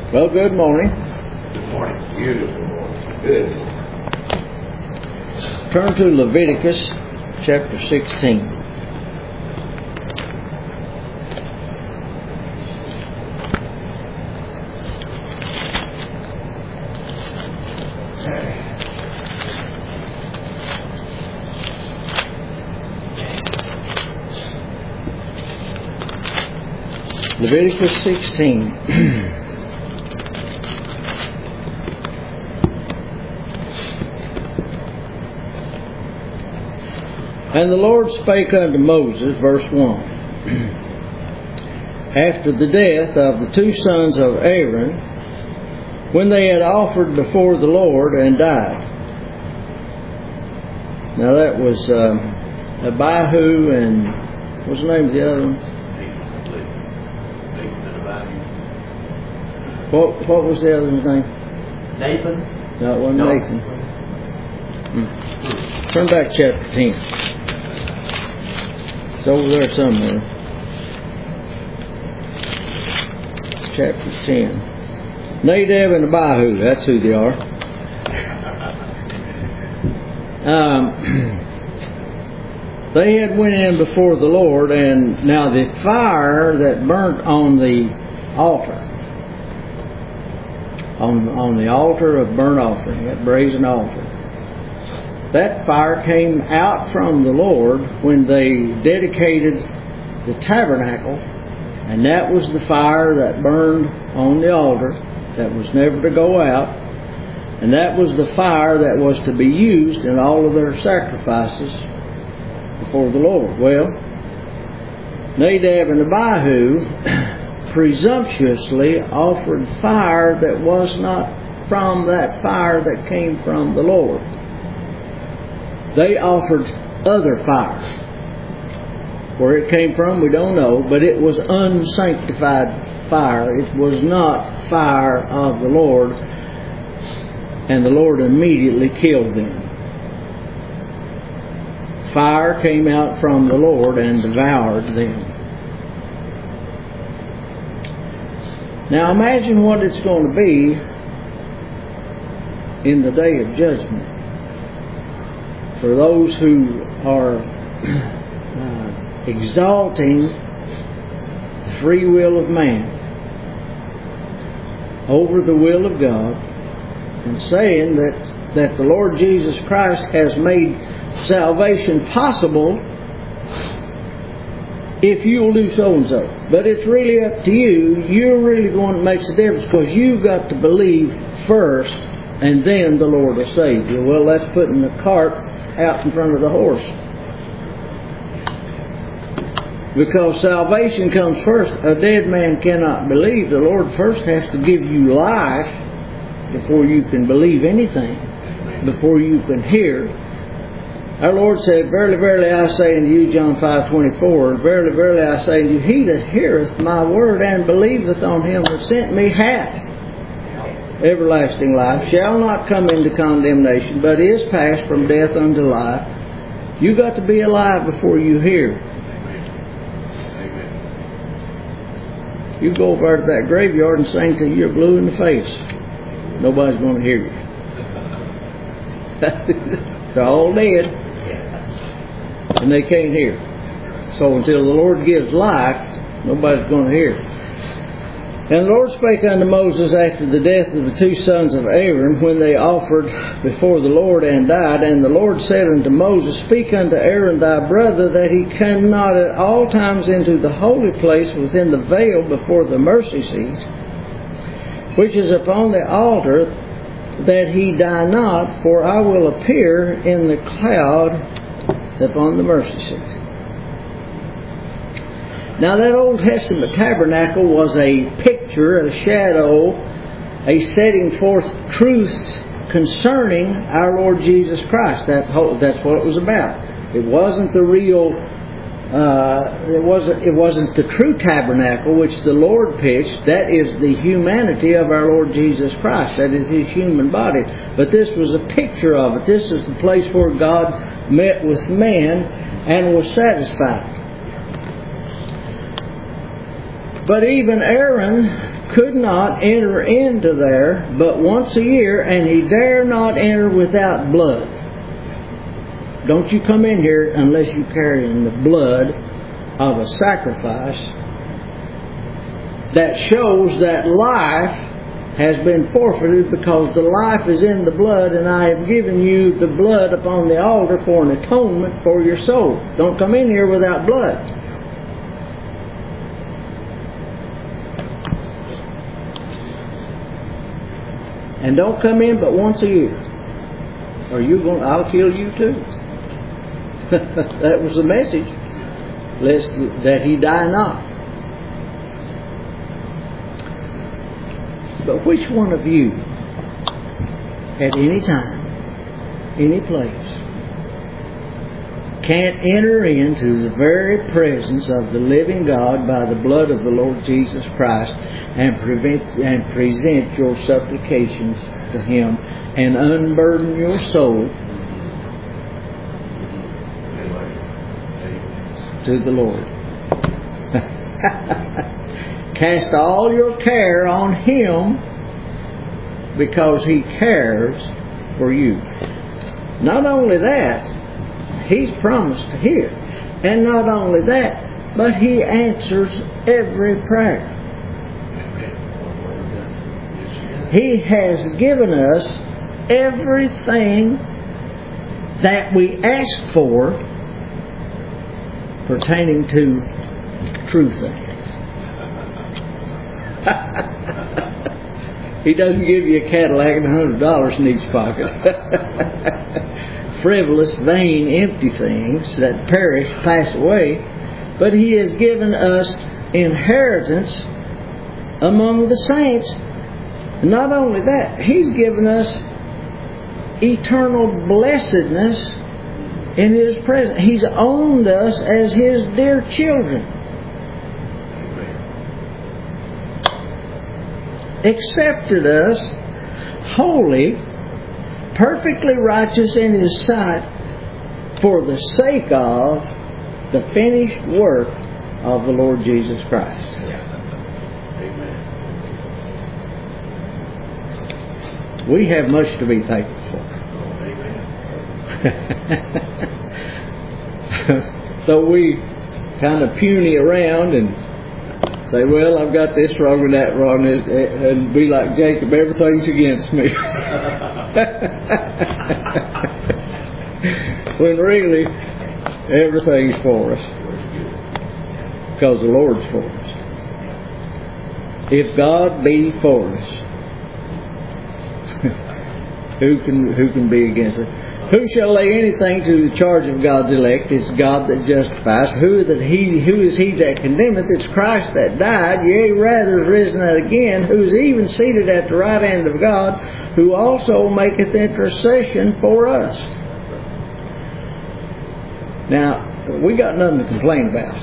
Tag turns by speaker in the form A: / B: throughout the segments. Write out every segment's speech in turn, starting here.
A: Well, good morning.
B: Good morning. Beautiful morning. Good.
A: Turn to Leviticus chapter 16. Leviticus 16. And the Lord spake unto Moses, verse 1, after the death of the two sons of Aaron, when they had offered before the Lord and died. Now that was Abihu and what's the name of the other one? What was the other one's name?
B: Nathan?
A: No, it wasn't Nathan. Turn back to chapter 10. It's over there somewhere. Chapter 10. Nadab and Abihu, that's who they are. They had went in before the Lord, and now the fire that burnt on the altar, on the altar of burnt offering, that brazen altar, that fire came out from the Lord when they dedicated the tabernacle, and that was the fire that burned on the altar that was never to go out, and that was the fire that was to be used in all of their sacrifices before the Lord. Well, Nadab and Abihu presumptuously offered fire that was not from that fire that came from the Lord. They offered other fire. Where it came from, we don't know, but it was unsanctified fire. It was not fire of the Lord, and the Lord immediately killed them. Fire came out from the Lord and devoured them. Now imagine what it's going to be in the day of judgment for those who are exalting the free will of man over the will of God, and saying that the Lord Jesus Christ has made salvation possible if you'll do so and so. But it's really up to you. You're really the one that makes the difference, because you've got to believe first, and then the Lord will save you. Well, that's putting the cart out in front of the horse. Because salvation comes first. A dead man cannot believe. The Lord first has to give you life before you can believe anything, before you can hear. Our Lord said, Verily, verily, I say unto you, John 5:24, Verily, verily, I say unto you, he that heareth my word and believeth on him that sent me hath everlasting life, shall not come into condemnation, but is passed from death unto life. You got to be alive before you hear. You go over to that graveyard and sing till you're blue in the face. Nobody's going to hear you. They're all dead, and they can't hear. So until the Lord gives life, nobody's going to hear. And the Lord spake unto Moses after the death of the two sons of Aaron, when they offered before the Lord and died. And the Lord said unto Moses, Speak unto Aaron thy brother, that he come not at all times into the holy place within the veil before the mercy seat, which is upon the altar, that he die not, for I will appear in the cloud upon the mercy seat. Now that Old Testament tabernacle was a picture, a shadow, a setting forth truths concerning our Lord Jesus Christ. That's what it was about. It wasn't the real. It wasn't the true tabernacle which the Lord pitched. That is the humanity of our Lord Jesus Christ. That is His human body. But this was a picture of it. This is the place where God met with man and was satisfied. But even Aaron could not enter into there but once a year, and he dare not enter without blood. Don't you come in here unless you carry in the blood of a sacrifice that shows that life has been forfeited, because the life is in the blood, and I have given you the blood upon the altar for an atonement for your soul. Don't come in here without blood. And don't come in but once a year, or I'll kill you too. That was the message, lest that he die not. But which one of you, at any time, any place, can't enter into the very presence of the living God by the blood of the Lord Jesus Christ and present your supplications to Him and unburden your soul to the Lord? Cast all your care on Him, because He cares for you. Not only that, He's promised to hear. And not only that, but He answers every prayer. He has given us everything that we ask for pertaining to true things. He doesn't give you a Cadillac and $100 in each pocket. Frivolous, vain, empty things that perish, pass away. But He has given us inheritance among the saints. And not only that, He's given us eternal blessedness in His presence. He's owned us as His dear children. Accepted us holy, perfectly righteous in His sight, for the sake of the finished work of the Lord Jesus Christ. Amen. We have much to be thankful for. So we kind of puny around and say, well, I've got this wrong and that wrong, and be like Jacob, everything's against me. When really, everything's for us. Because the Lord's for us. If God be for us, who can be against us? Who shall lay anything to the charge of God's elect? It's God that justifies. Who is he that condemneth? It's Christ that died, yea, rather is risen again, who is even seated at the right hand of God, who also maketh intercession for us. Now, we got nothing to complain about.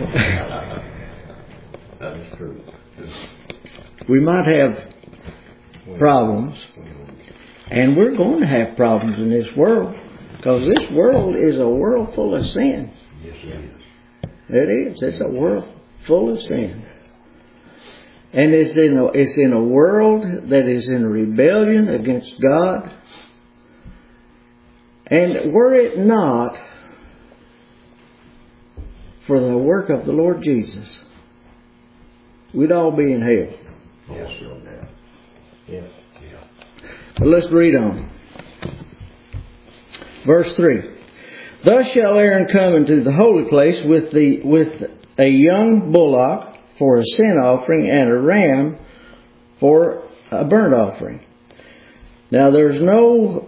B: That's true.
A: We might have problems. And we're going to have problems in this world, because this world is a world full of sin.
B: Yes, it is.
A: It is. It's a world full of sin. And it's in a world that is in rebellion against God. And were it not for the work of the Lord Jesus, we'd all be in hell.
B: Yes, sir. Yes.
A: But let's read on. Verse 3. Thus shall Aaron come into the holy place with a young bullock for a sin offering and a ram for a burnt offering. Now there's no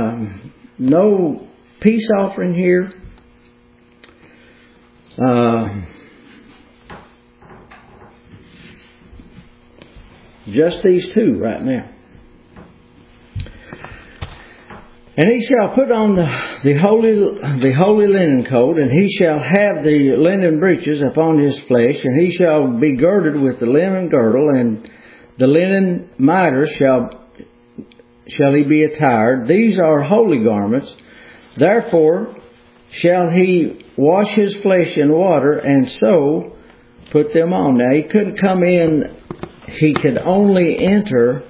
A: peace offering here. Just these two right now. And he shall put on the holy linen coat, and he shall have the linen breeches upon his flesh, and he shall be girded with the linen girdle, and the linen mitre shall he be attired. These are holy garments. Therefore shall he wash his flesh in water, and so put them on. Now, he couldn't come in. He could only enter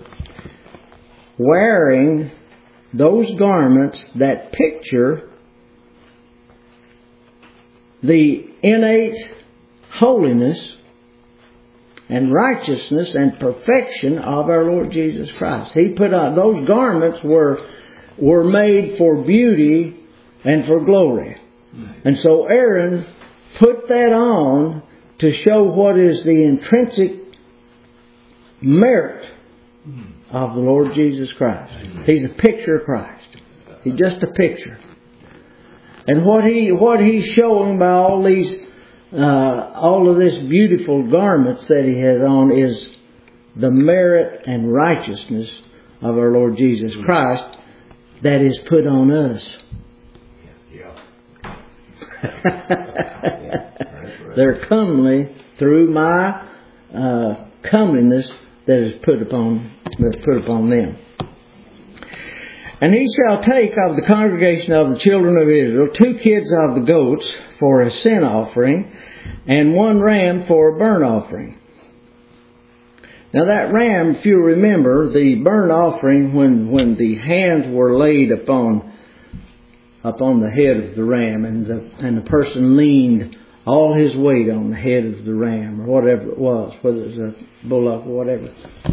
A: wearing those garments that picture the innate holiness and righteousness and perfection of our Lord Jesus Christ. He put on those garments were made for beauty and for glory. And so Aaron put that on to show what is the intrinsic merit of the Lord Jesus Christ. He's a picture of Christ. He's just a picture. And what he's showing by all of this beautiful garments that he has on is the merit and righteousness of our Lord Jesus Christ that is put on us. They're comely through my comeliness that is put upon them. And he shall take of the congregation of the children of Israel 2 kids of the goats for a sin offering, and 1 ram for a burnt offering. Now that ram, if you remember, the burnt offering, when the hands were laid upon the head of the ram, and the person leaned all his weight on the head of the ram, or whatever it was, whether it was a bullock or whatever.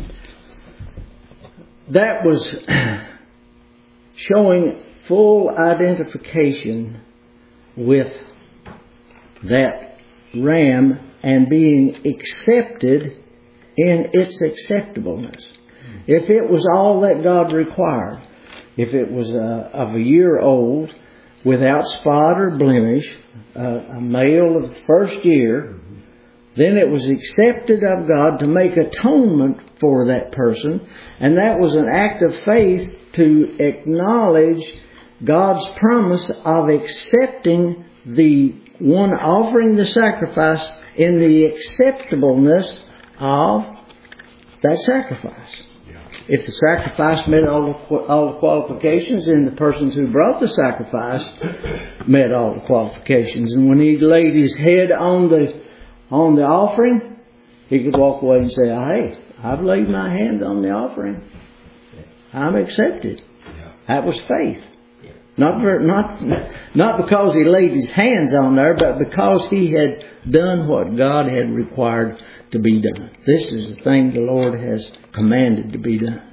A: That was showing full identification with that ram and being accepted in its acceptableness. If it was all that God required, if it was of a year old, without spot or blemish, a male of the first year, then it was accepted of God to make atonement for that person. And that was an act of faith to acknowledge God's promise of accepting the one offering the sacrifice in the acceptableness of that sacrifice. If the sacrifice met all the qualifications, then the persons who brought the sacrifice met all the qualifications. And when he laid his head on the offering, he could walk away and say, "Hey, I've laid my hand on the offering. I'm accepted." That was faith. Not because he laid his hands on there, but because he had done what God had required to be done. This is the thing the Lord has commanded to be done.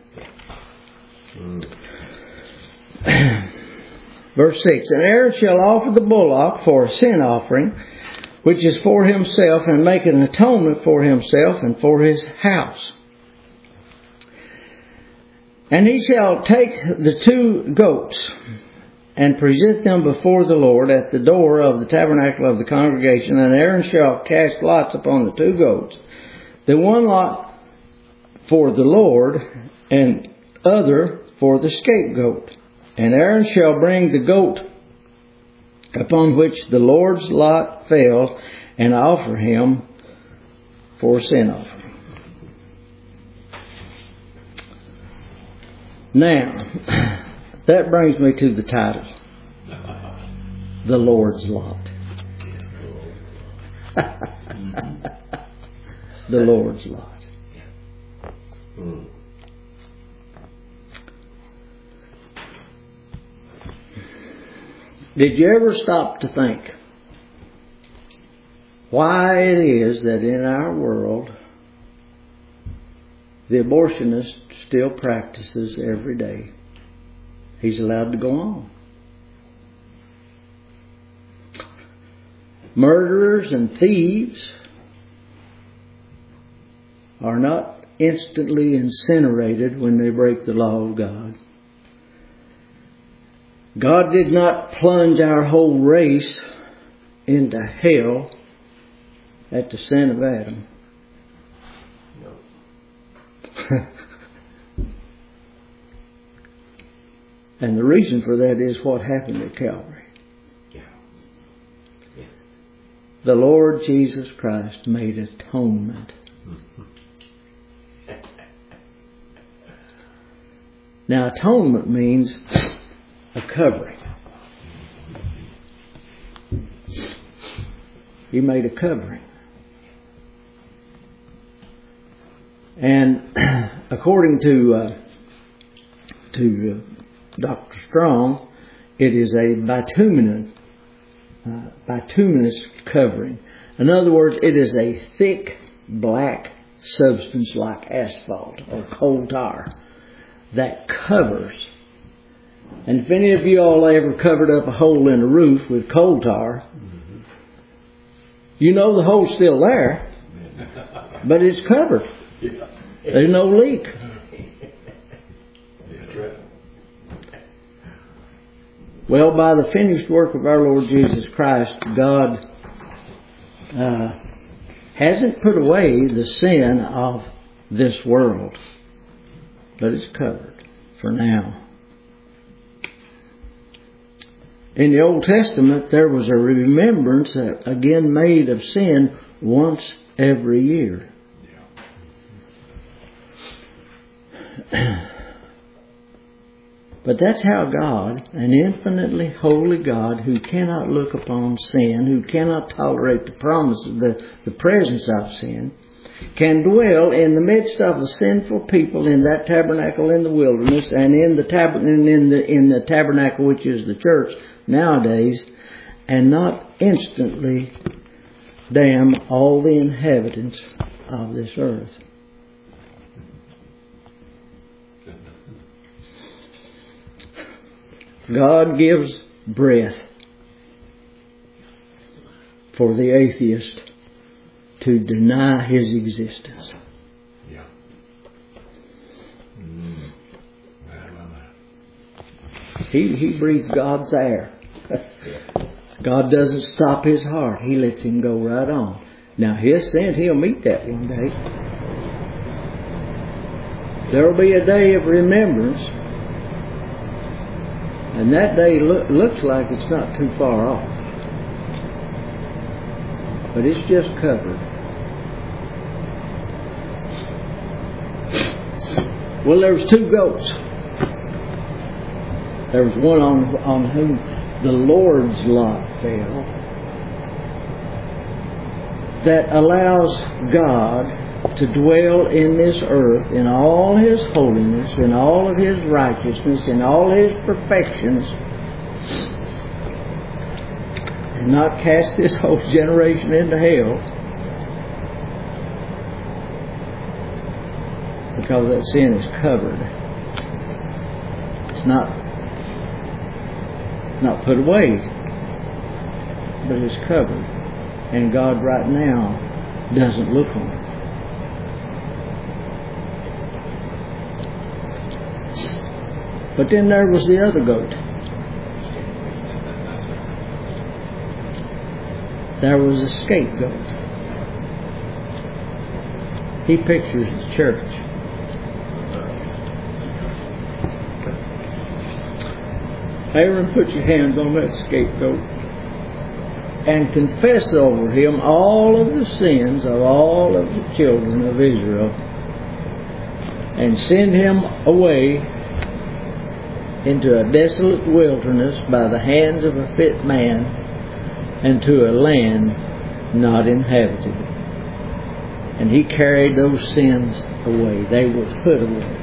A: Verse 6, "And Aaron shall offer the bullock for a sin offering, which is for himself, and make an atonement for himself and for his house. And he shall take the 2 goats and present them before the Lord at the door of the tabernacle of the congregation. And Aaron shall cast lots upon the 2 goats, the one lot for the Lord, and other for the scapegoat. And Aaron shall bring the goat upon which the Lord's lot fell, and offer him for sin offering." Now, that brings me to the title, The Lord's Lot. The Lord's Lot. Did you ever stop to think why it is that in our world the abortionist still practices every day? He's allowed to go on. Murderers and thieves are not instantly incinerated when they break the law of God. God did not plunge our whole race into hell at the sin of Adam. And the reason for that is what happened at Calvary. The Lord Jesus Christ made atonement. Now, atonement means a covering. He made a covering. And according to Dr. Strong, it is a bituminous covering. In other words, it is a thick black substance like asphalt or coal tar that covers. And if any of you all ever covered up a hole in a roof with coal tar, you know the hole's still there, but it's covered. There's no leak. Well, by the finished work of our Lord Jesus Christ, God hasn't put away the sin of this world, but it's covered for now. In the Old Testament, there was a remembrance again made of sin once every year. But that's how God, an infinitely holy God who cannot look upon sin, who cannot tolerate the promise of the presence of sin, can dwell in the midst of a sinful people in that tabernacle in the wilderness and in the tabernacle which is the church nowadays, and not instantly damn all the inhabitants of this earth. God gives breath for the atheist to deny his existence.
B: Yeah.
A: He breathes God's air. God doesn't stop his heart. He lets him go right on. Now his sin, he'll meet that one day. There will be a day of remembrance. And that day looks like it's not too far off. But it's just covered. Well, there was 2 goats. There was one on whom the Lord's lot fell, that allows God to dwell in this earth in all His holiness, in all of His righteousness, in all His perfections, and not cast this whole generation into hell because that sin is covered. It's not put away, but it's covered. And God right now doesn't look on it. But then there was the other goat. There was a scapegoat. He pictures the church. Aaron, put your hands on that scapegoat and confess over him all of the sins of all of the children of Israel, and send him away into a desolate wilderness by the hands of a fit man, and to a land not inhabited. And he carried those sins away. They were put away.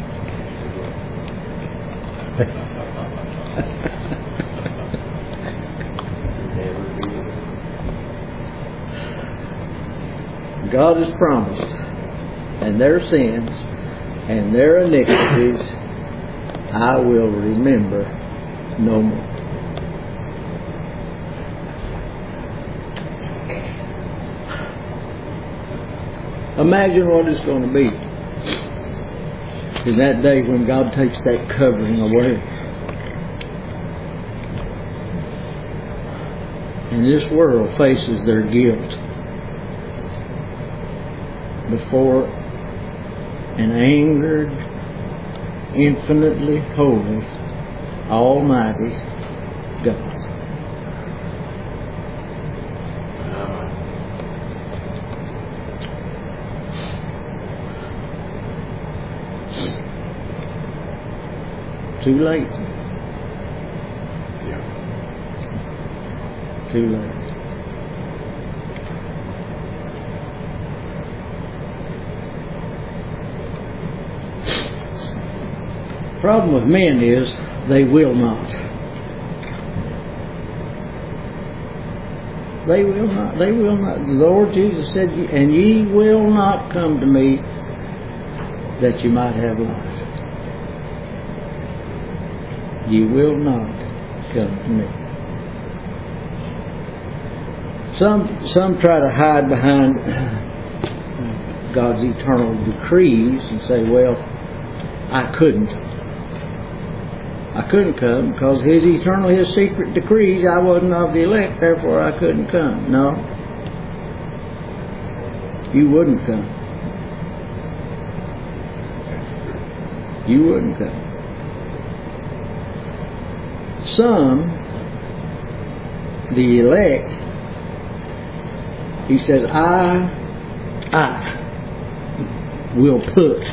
A: God has promised, and their sins and their iniquities I will remember no more. Imagine what it's going to be in that day when God takes that covering away. And this world faces their guilt before an angered, infinitely holy, almighty God. Too late.
B: Yeah.
A: Too late. problem with men is they will not. They will not. They will not. The Lord Jesus said, "And ye will not come to me that you might have life." Ye will not come to me. Some try to hide behind God's eternal decrees and say, "Well, I couldn't come because His secret decrees, I wasn't of the elect, therefore I couldn't come." No. You wouldn't come. You wouldn't come. Some, the elect, He says, I will put.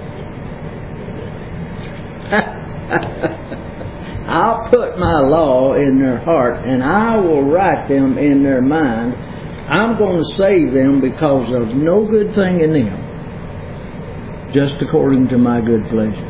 A: I'll put my law in their heart and I will write them in their mind. I'm going to save them because of no good thing in them, just according to my good pleasure.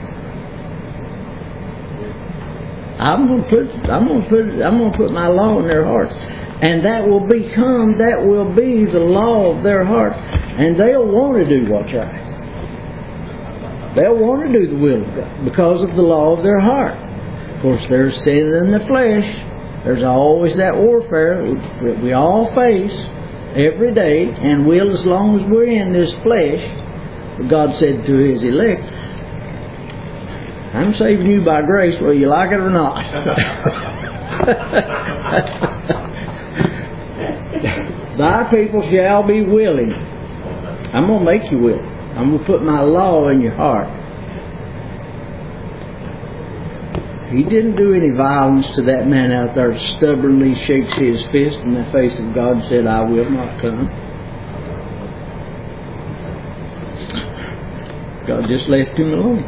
A: I'm going to put my law in their hearts, and that will be the law of their heart, and they'll want to do what's right. They'll want to do the will of God because of the law of their heart. Of course, there's sin in the flesh. There's always that warfare that we all face every day, and will as long as we're in this flesh. But God said to His elect, "I'm saving you by grace, whether you like it or not." Thy people shall be willing. I'm going to make you willing. I'm going to put my law in your heart. He didn't do any violence to that man out there that stubbornly shakes his fist in the face of God and said, "I will not come." God just left him alone.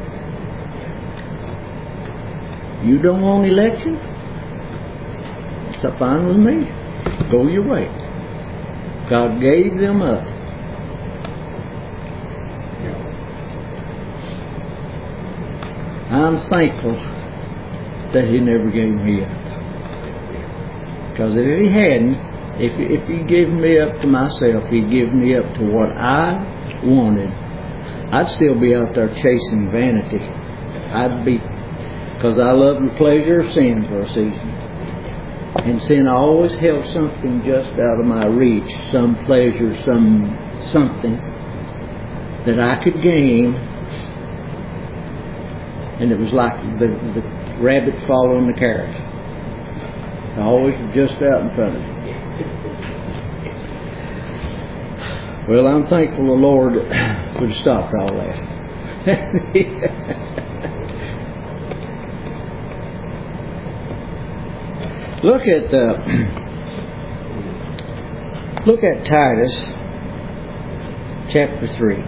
A: You don't want election? It's fine with me. Go your way. God gave them up. I'm thankful that He never gave me up. Because if He hadn't, if He gave me up to myself, He'd give me up to what I wanted, I'd still be out there chasing vanity. I'd be, because I love the pleasure of sin for a season. And sin always held something just out of my reach, some pleasure, something that I could gain. And it was like the rabbit following the carrot. Always just out in front of you. Well, I'm thankful the Lord would have stopped all that. Look at Titus chapter 3.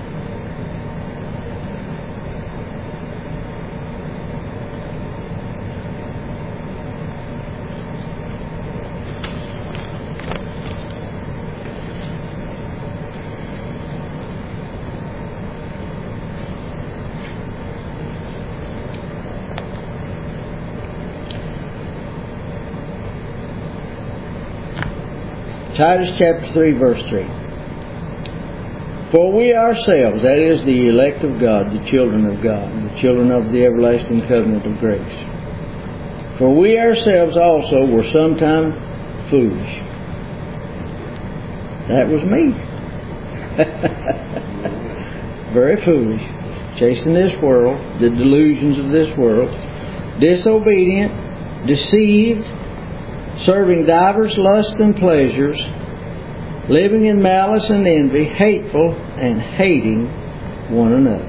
A: Titus chapter 3 verse 3. For we ourselves, that is the elect of God, the children of God, the children of the everlasting covenant of grace. For we ourselves also were sometime foolish. That was me. Very foolish. Chasing this world, the delusions of this world. Disobedient, deceived, serving divers lusts and pleasures, living in malice and envy, hateful, and hating one another.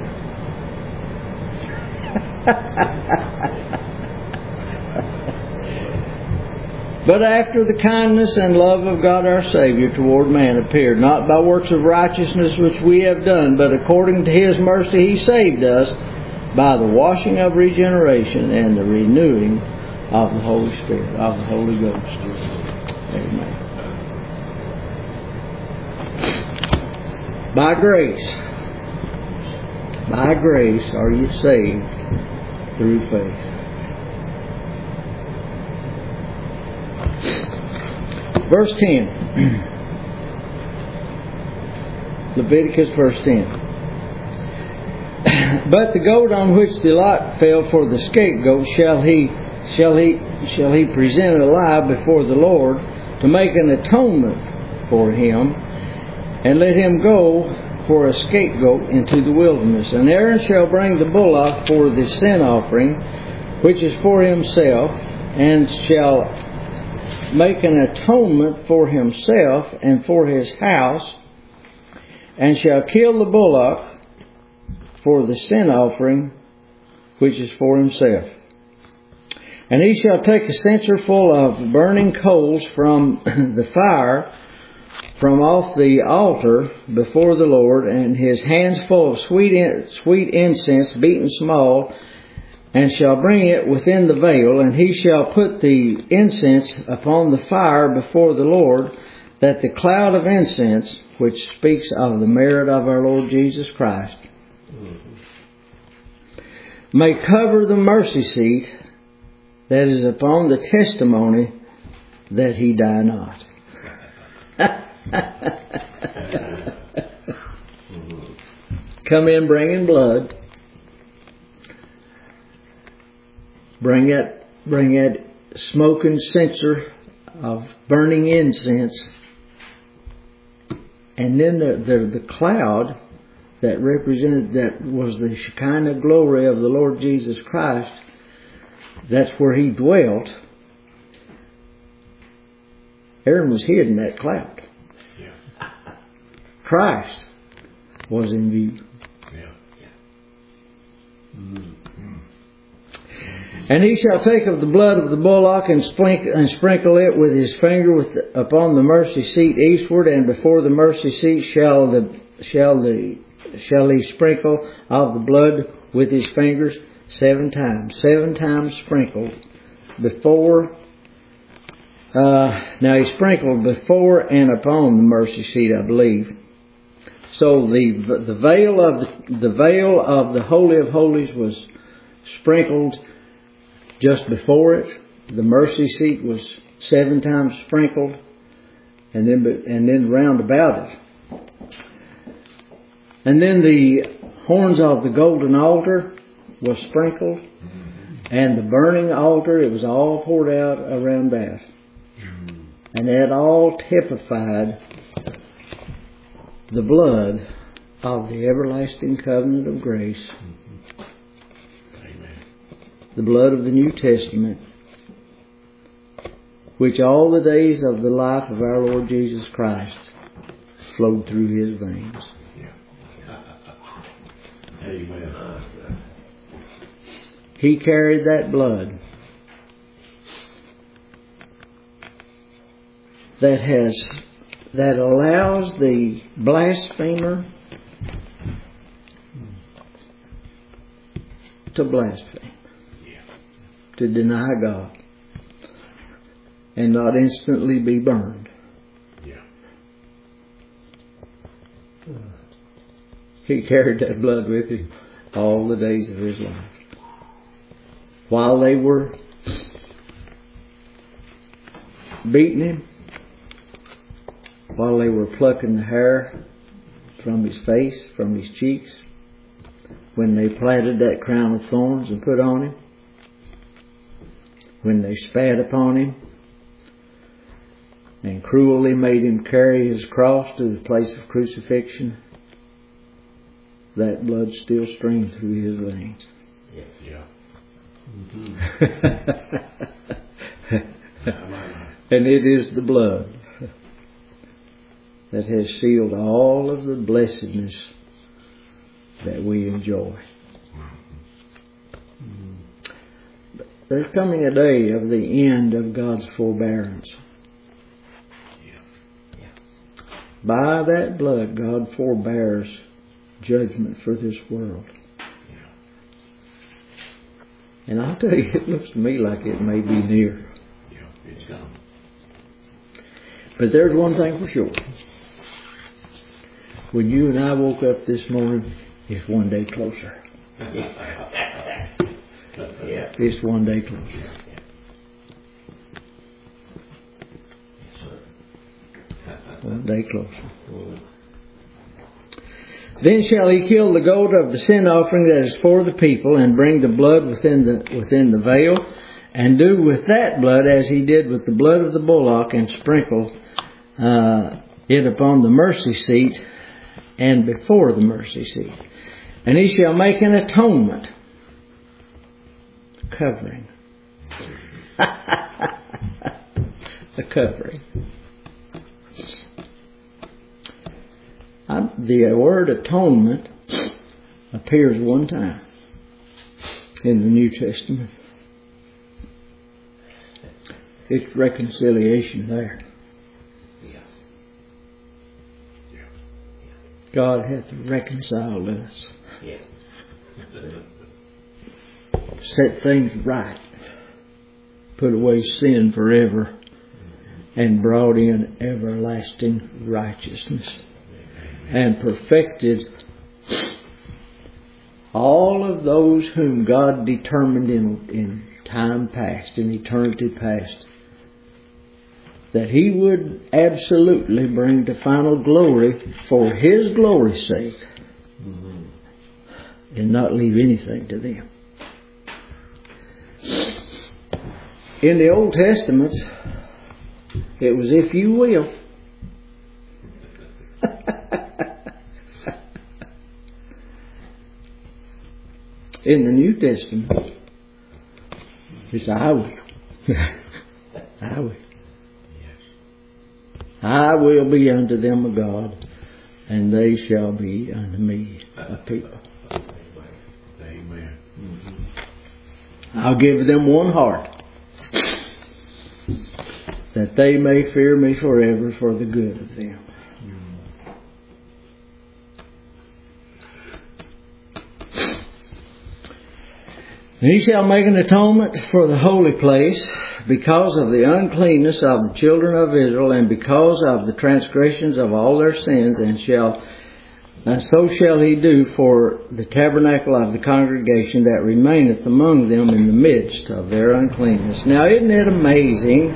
A: But after the kindness and love of God our Savior toward man appeared, not by works of righteousness which we have done, but according to His mercy He saved us by the washing of regeneration and the renewing of the Holy Spirit, of the Holy Ghost. Amen. By grace are you saved through faith. Verse 10. Leviticus verse 10. But the goat on which the lot fell for the scapegoat shall he present alive before the Lord to make an atonement for him, and let him go for a scapegoat into the wilderness. And Aaron shall bring the bullock for the sin offering, which is for himself, and shall make an atonement for himself and for his house, and shall kill the bullock for the sin offering, which is for himself. And he shall take a censer full of burning coals from the fire from off the altar before the Lord, and his hands full of sweet incense beaten small, and shall bring it within the veil, and he shall put the incense upon the fire before the Lord, that the cloud of incense, which speaks of the merit of our Lord Jesus Christ, may cover the mercy seat that is upon the testimony that he die not. Come in bringing blood. Bring that smoking censer of burning incense. And then the cloud that represented, that was the Shekinah glory of the Lord Jesus Christ. That's where he dwelt. Aaron was hid in that cloud.
B: Yeah.
A: Christ was in view.
B: Yeah.
A: Mm-hmm. And he shall take of the blood of the bullock and sprinkle it with his finger upon the mercy seat eastward, and before the mercy seat shall he sprinkle of the blood with his fingers 7 times. 7 times sprinkled before. Now he sprinkled before and upon the mercy seat, I believe. So the veil of the Holy of Holies was sprinkled just before it. The mercy seat was 7 times sprinkled, and then round about it. And then the horns of the golden altar was sprinkled, and the burning altar, it was all poured out around that. And that all typified the blood of the everlasting covenant of grace.
B: Amen.
A: The blood of the New Testament, which all the days of the life of our Lord Jesus Christ flowed through his veins.
B: Amen.
A: He carried that blood that allows the blasphemer to blaspheme, to deny God, and not instantly be burned.
B: Yeah.
A: He carried that blood with him all the days of his life. While they were beating him, while they were plucking the hair from his face, from his cheeks, when they plaited that crown of thorns and put on him, when they spat upon him and cruelly made him carry his cross to the place of crucifixion, that blood still streamed through his veins.
B: Yes. Yeah. Mm-hmm.
A: And it is the blood that has sealed all of the blessedness that we enjoy. But there's coming a day of the end of God's forbearance. By that blood, God forbears judgment for this world. And I'll tell you, it looks to me like it may be near.
B: Yeah, it's coming.
A: But there's one thing for sure. When you and I woke up this morning, it's one day closer.
B: Yeah.
A: It's one day closer.
B: Yes, sir.
A: One day closer. Then shall he kill the goat of the sin offering that is for the people, and bring the blood within the veil, and do with that blood as he did with the blood of the bullock, and sprinkle it upon the mercy seat and before the mercy seat. And he shall make an atonement, covering. A covering. The word atonement appears one time in the New Testament. It's reconciliation there.
B: Yeah.
A: God hath reconciled us.
B: Yeah.
A: Set things right. Put away sin forever. And brought in everlasting righteousness. And perfected all of those whom God determined in time past, in eternity past, that He would absolutely bring to final glory for His glory's sake, and not leave anything to them. In the Old Testament, it was if you will. In the New Testament, it's I will. I will. I will be unto them a God, and they shall be unto me a people.
B: Amen.
A: I'll give them one heart, that they may fear me forever for the good of them. And he shall make an atonement for the holy place because of the uncleanness of the children of Israel, and because of the transgressions of all their sins, and so shall he do for the tabernacle of the congregation that remaineth among them in the midst of their uncleanness. Now, isn't it amazing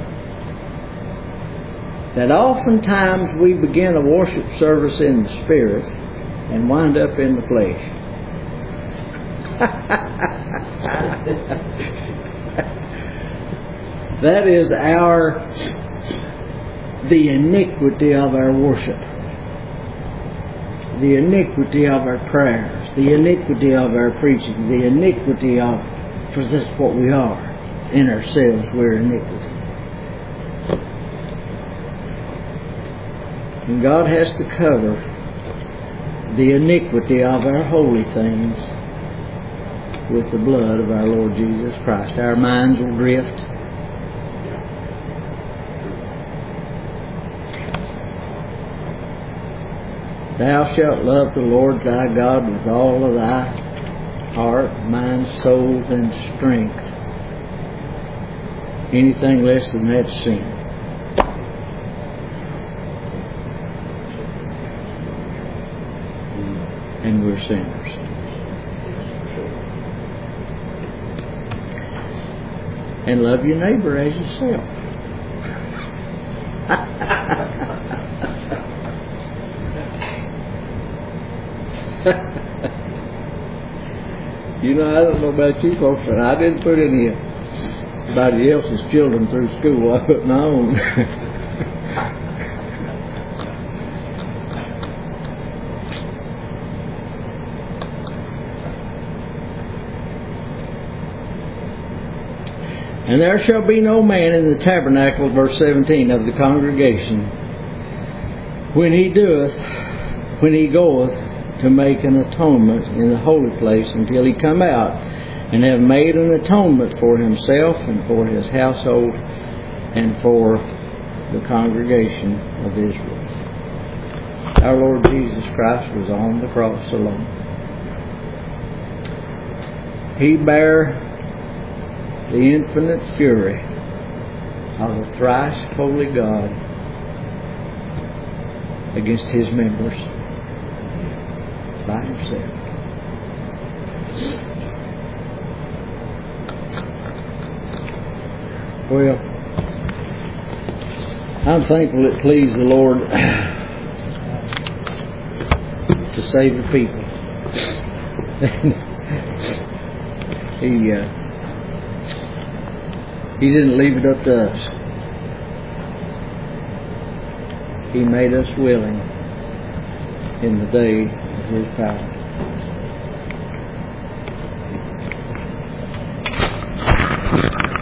A: that oftentimes we begin a worship service in the spirit and wind up in the flesh? That is the iniquity of our worship, the iniquity of our prayers, the iniquity of our preaching, the iniquity of, for this is what we are in ourselves, we're iniquity. And God has to cover the iniquity of our holy things with the blood of our Lord Jesus Christ. Our minds will drift. Thou shalt love the Lord thy God with all of thy heart, mind, soul, and strength. Anything less than that's sin. And we're sinners. And love your neighbor as yourself. You know, I don't know about you folks, but I didn't put anybody else's children through school. I put my own. And there shall be no man in the tabernacle, verse 17, of the congregation, when he goeth to make an atonement in the holy place, until he come out and have made an atonement for himself and for his household and for the congregation of Israel. Our Lord Jesus Christ was on the cross alone. He bare the infinite fury of the thrice holy God against His members by Himself. Well, I'm thankful it pleased the Lord to save the people. He didn't leave it up to us. He made us willing in the day of His power.